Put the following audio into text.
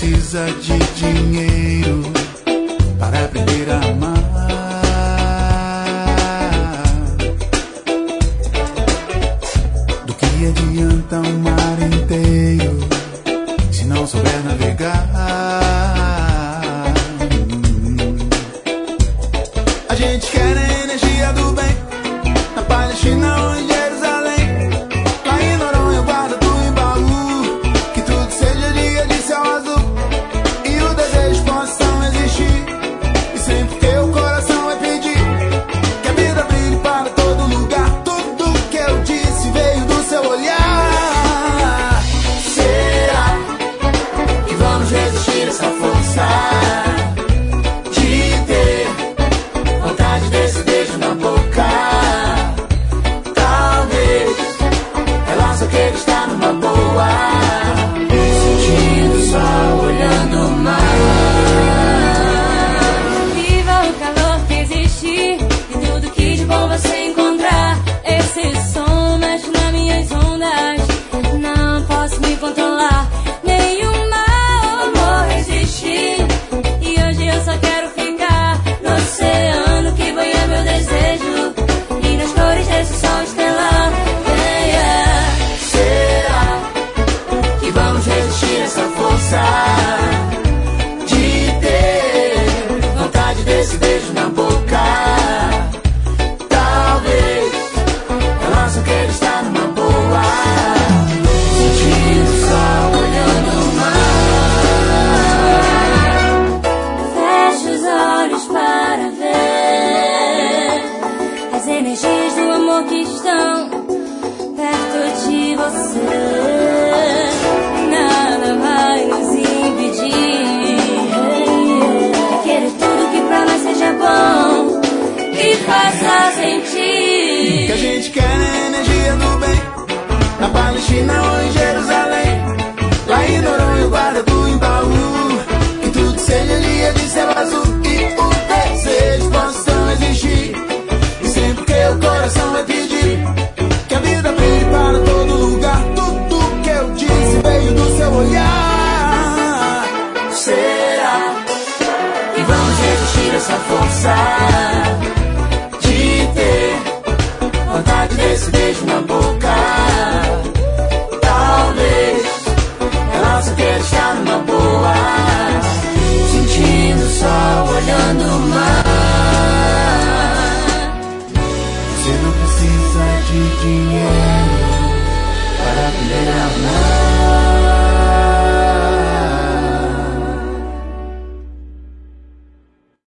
precisa de dinheiro para aprender a amar. Do que adianta um mar inteiro se não souber navegar? A gente quer a energia do bem na Palestina ou em Jerusalém, lá em Noronha, guarda do Embaú, que tudo seja dia de céu azul e o desejo possam existir, e sempre que o coração vai pedir que a vida brilhe para todo lugar. Tudo que eu disse veio do seu olhar. Será que vamos resistir a essa força de ter vontade desse beijo na boca? Talvez ela só queira estar numa boa, sentindo o sol, olhando o mar. Viva o calor que existe e tudo que de bom você encontrar. Esse som mexe nas minhas ondas, não posso me controlar. Nenhum mal vou resistir, e hoje eu só quero ficar no oceano que banha meu desejo e nas cores desse sol estelar. Yeah, yeah. Será que vamos resistir a essa força de ter vontade desse beijo na boca? Talvez ela só queira estar numa boa, sentindo o sol, olhando o mar. Feche os olhos para ver as energias do amor que estão perto de você. Nada vai nos impedir de querer tudo que pra nós seja bom e faça sentir Que a gente quer a energia do bem na Palestina ou em Jerusalém, lá em Noronha, guarda do Embaú, que tudo seja dia de céu azul e o desejo possam existir, e sempre que o coração vai pedir que a vida brilhe para todo lugar. Tudo que eu disse veio do seu olhar. Será que vamos resistir a essa força de ter vontade desse beijo na boca? Talvez ela só queira estar numa boa, sentindo o sol, olhando o mar. Você não precisa de dinheiro para aprender a amar.